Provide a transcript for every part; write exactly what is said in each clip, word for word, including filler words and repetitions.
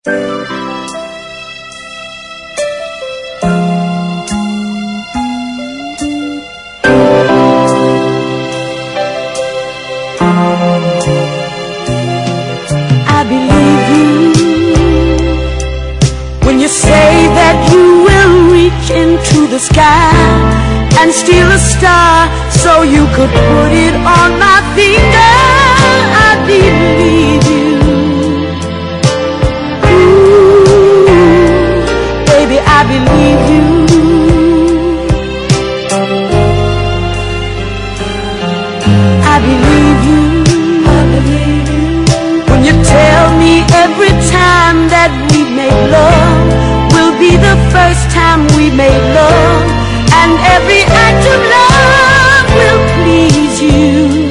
I believe you when you say that you will reach into the sky and steal a star so you could put it on my finger. I believe you. Ooh, baby, I believe you. I believe you. I believe you. When you tell me every time that we make love will be the first time we made love, and every act of love will please you.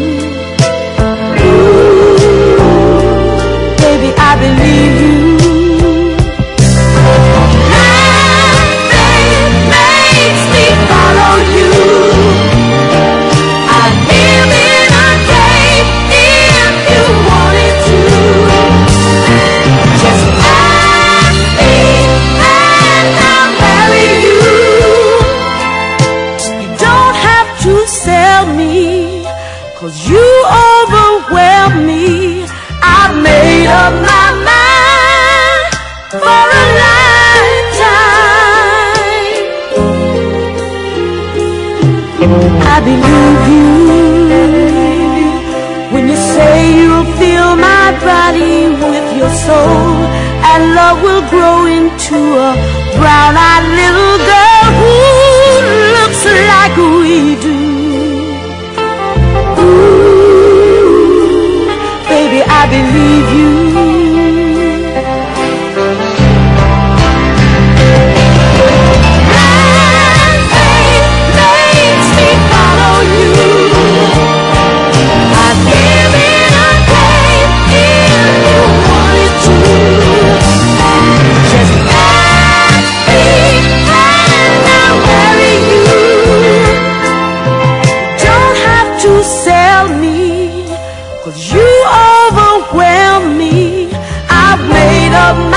Ooh, baby, I believe you. Nothing makes me follow you. I'd give it a day if you wanted to. Just ask me and I'll marry you. You don't have to sell me, 'cause you overwhelm me. I've made up my mind for a lifetime. I believe you when you say you'll fill my body with your soul, and love will grow into a brown-eyed little girl who looks like we do. Ooh, baby, I believe you. Nothing makes me follow you. I'd give it a day if you wanted to. Just ask me and I'll marry you. Don't have to sell me, 'cause you overwhelm me. I've made up my